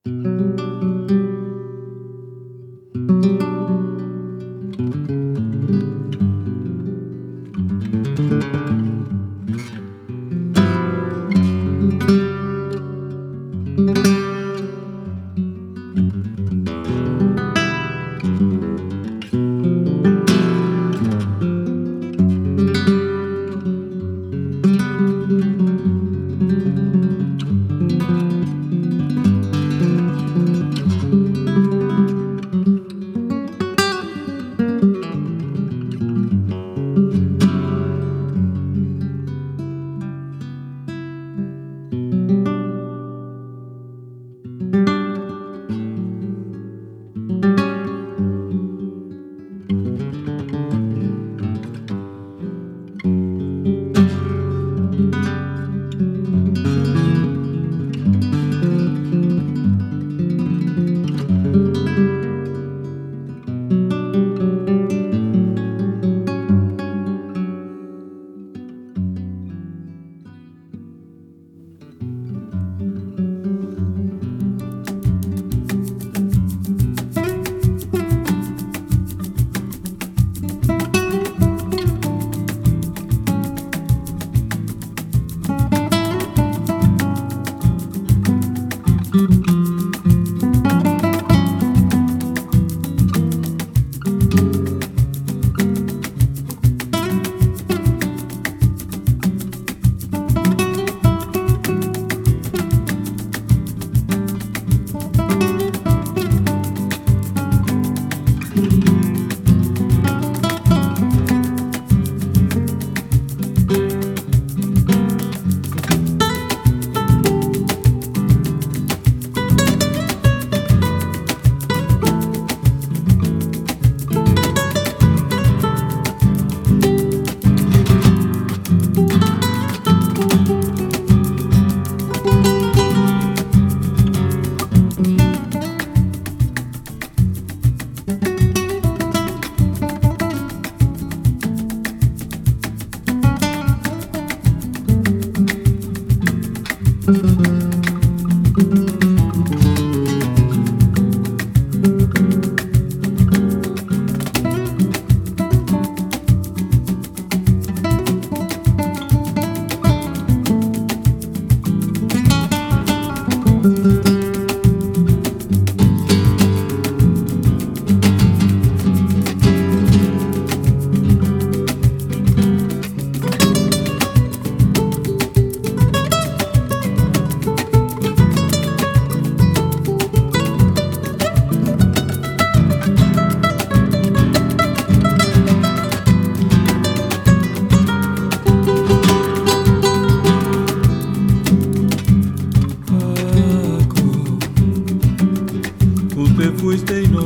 te fuiste y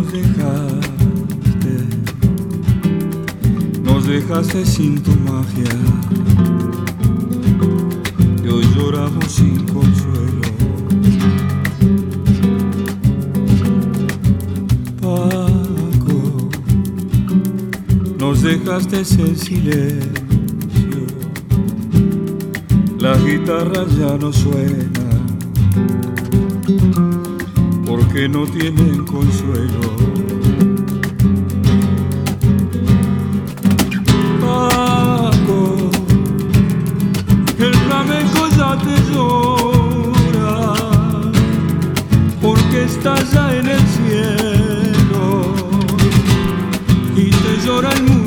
nos dejaste sin tu magia, y hoy lloramos sin consuelo. Paco, nos dejaste en silencio, la guitarra ya no suena, porque no tienen consuelo. Paco, el flamenco ya te llora, porque estás ya en el cielo y te llora el mundo.